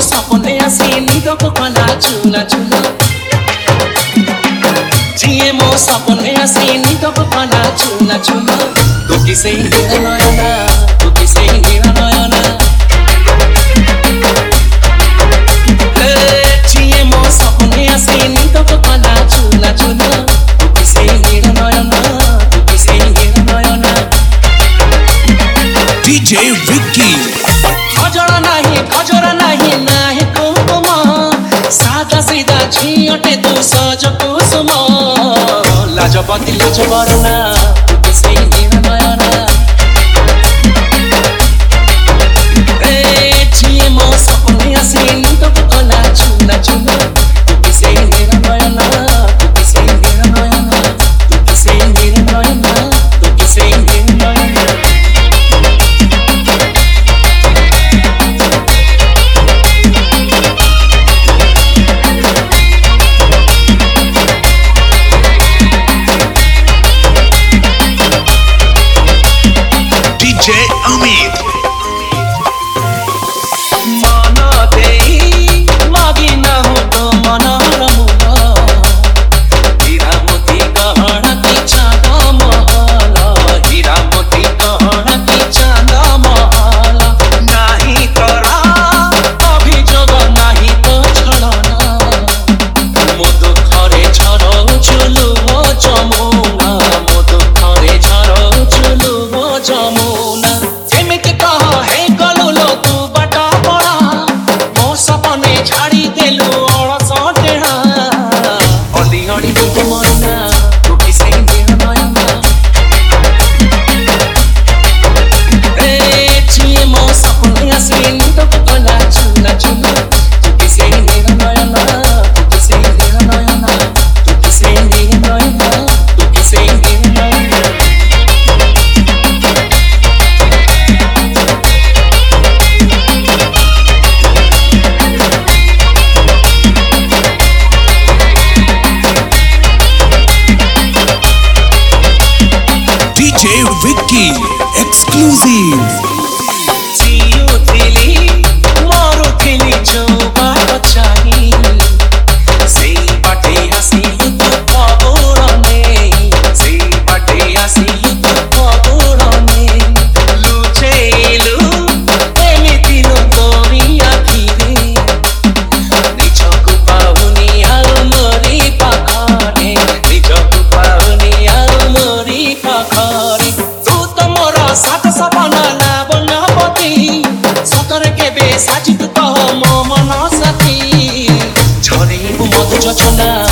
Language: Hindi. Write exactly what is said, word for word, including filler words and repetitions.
सपने आसी निदको कला चुला चुला जिए मो सपने आसी निदको कला चुला चुला तू किसे हीरा नयना तू किसे हीरा नयना जिए मो सपने आसी निदको कला चुला चुला तू किसे हीरा नयना तू किसे हीरा नयना डीजे विक्की खजरा नहीं खजरा नहीं नहीं कुकुम सादा सीधा झियटे तू सज कुसुम लाजपति लाज बरना तू किसे हीरा नयना ए जिए मो सपने आसी निदको कला चुला चुला तू किसे हीरा नयना तू किसे हीरा नयना तू किसे हीरा नयना तू किसे हीरा नयना डीजे अमित मन देई मागी न हो तो मन रमुल हीरा मोती गहना की चांद महल हीरा मोती गहना की चांद महल नाही तोरा अभियोग नाही तो छलना मो दुखरे झरो चुलु हो जमुना मो दुखरे झरो चुलु हो जमुना जेमिति कह हे गलु लो तू बाटा पड़ा मो सपने झाड़ी देलु अलस टेढ़ा अली अली तू मरना तू किसे हीरा नयना ए जिए मो सपने आसी निदको कला चुला चुला तू किसे हीरा नयना तू किसे हीरा नयना तू किसे हीरा नयना तू किसे हीरा नयना डीजे विक्की एक्सक्लूसिव जियुथिली मरुथिली जो बाट चाही सेई बाटे आसिलु तू पगुरने सेई बाटे आसिलु तू पगुरने लुचेलु एमिति लो तोरी आखिरे निजकु पाउनी आउ मोरी पाखरे निजकु पाउनी आउ मोरी पाखरे तू तो मोर सात सपना ना बनपति सतरे केबे साजित कह मो मन साथी झरेबु मधु जोजना